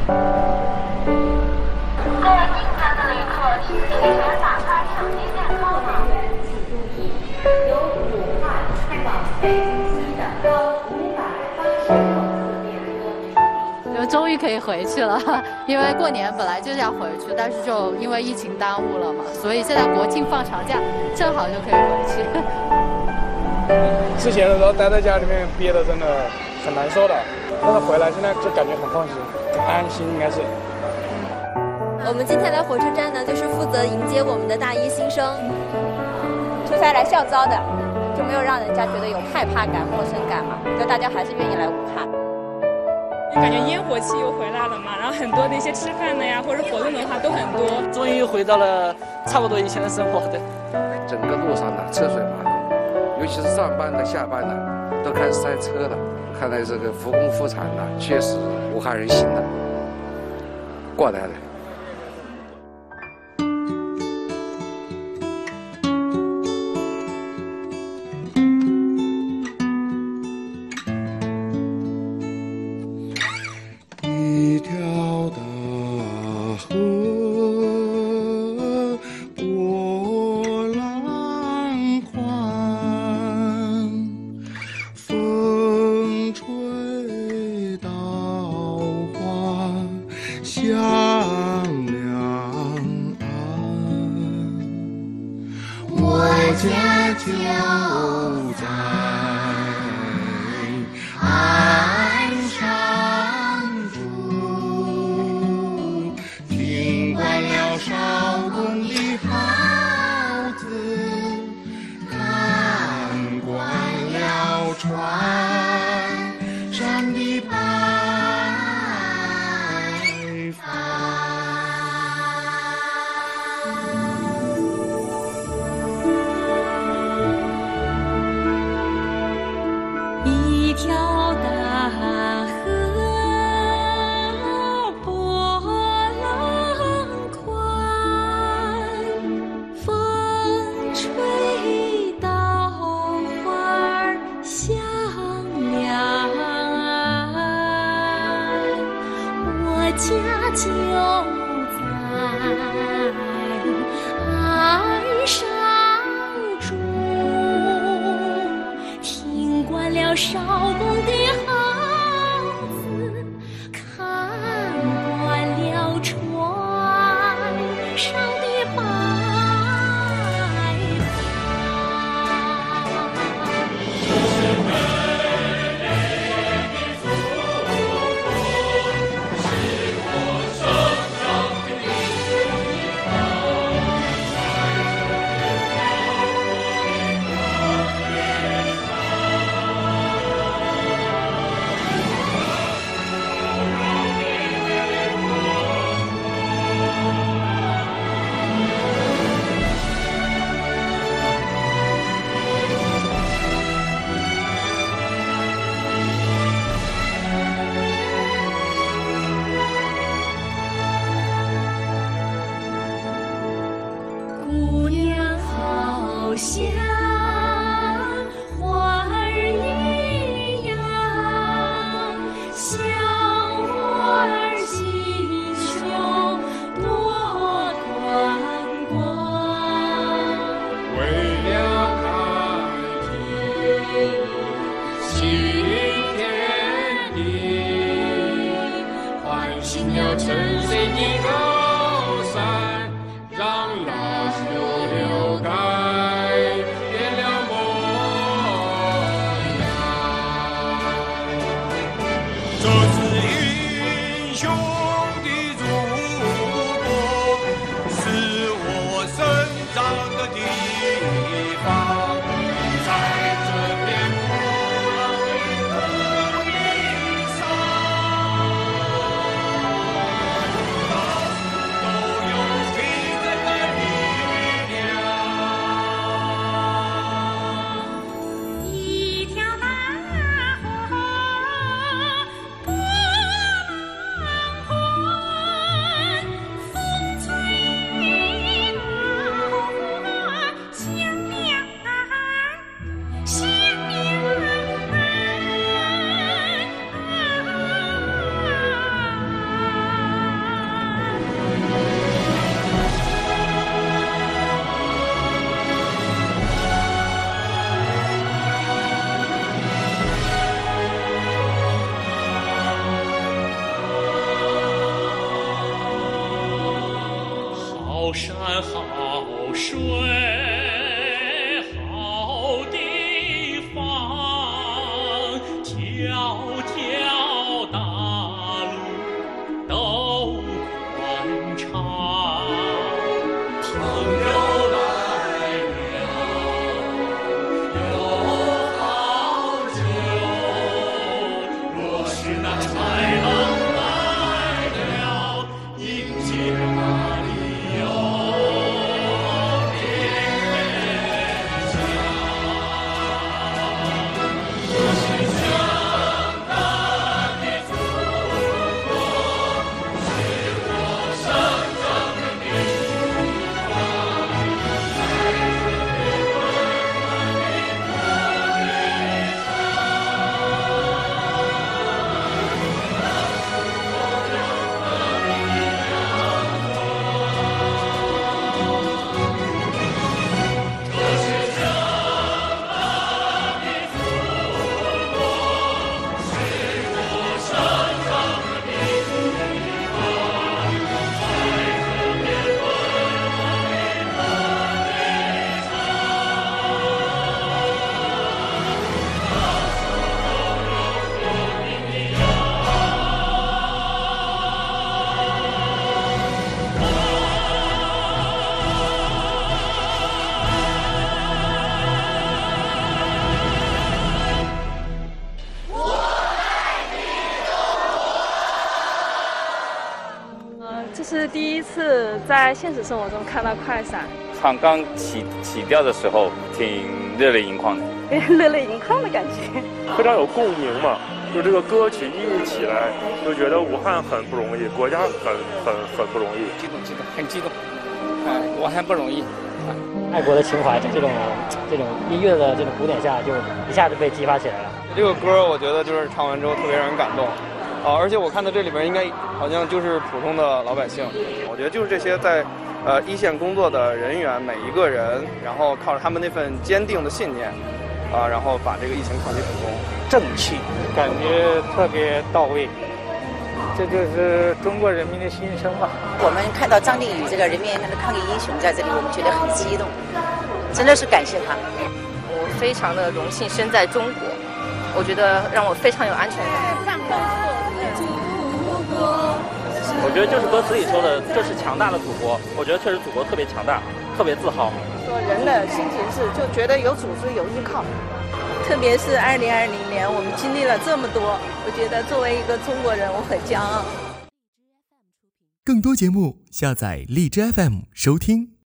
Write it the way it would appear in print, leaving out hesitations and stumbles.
各位进站的旅客，请打开手机健康码。由武汉往北京西的高580号次列车。 就终于可以回去了，因为过年本来就是要回去，但是就因为疫情耽误了嘛，所以现在国庆放长假，正好就可以回去。 之前的时候待在家里面憋得真的很难受的，但是回来现在就感觉很放心、很安心，应该是。 我们今天来火车站呢，就是负责迎接我们的大一新生。 出差来校招的，就没有让人家觉得有害怕感、陌生感嘛，就大家还是愿意来武汉。 感觉烟火气又回来了嘛，然后很多的一些吃饭的呀，或者活动的话都很多。 终于回到了差不多以前的生活，对。 整个路上呢车水马龙，尤其是上班的、下班的都开始塞车了。看来这个复工复产呢，确实武汉人行了，过来了。 一条大河波浪宽，风吹稻花香两岸。我家就在岸上住，听惯了少公的号子，看惯了船上的白帆。 一条大河波浪宽，风吹稻花香两岸。我家就在岸上住，听惯了少公的号子，看惯了船上的白姑娘好像花儿一样，小窝儿心胸多宽广。 为了开辟新天地，唤醒了沉睡的高山，让老树改变了模样。这是英雄的祖国，是我生长的地方，在这片古老的土地上，到处都有奇珍的力量。 一条大河波浪宽。 山好水好地方，条条大路都宽敞。朋友来了，有好酒。若是那豺狼来了，迎接马里奥。 这是第一次在现实生活中看到快闪。 唱刚起调的时候，挺热泪盈眶的， 热泪盈眶的感觉， 非常有共鸣嘛。就这个歌曲一起来，就觉得武汉很不容易，国家很不容易。 激动，很激动。武汉不容易。 爱国的情怀，这种音乐的这种鼓点下，就一下就被激发起来了。 这个歌我觉得就是唱完之后特别让人感动。而且我看到这里边应该好像就是普通的老百姓，我觉得就是这些在一线工作的人员每一个人，然后靠着他们那份坚定的信念，然后把这个疫情抗击成功。 正气，感觉特别到位，这就是中国人民的心声嘛。 我们看到张定宇这个人民的抗疫英雄在这里，我们觉得很激动，真的是感谢他。 我非常的荣幸生在中国，我觉得让我非常有安全感。 我觉得就是歌词里说的，这是强大的祖国。我觉得确实祖国特别强大，特别自豪。 说人的心情是就觉得有组织有依靠，特别是2020年我们经历了这么多，我觉得作为一个中国人我很骄傲。 更多节目下载荔枝 FM 收听。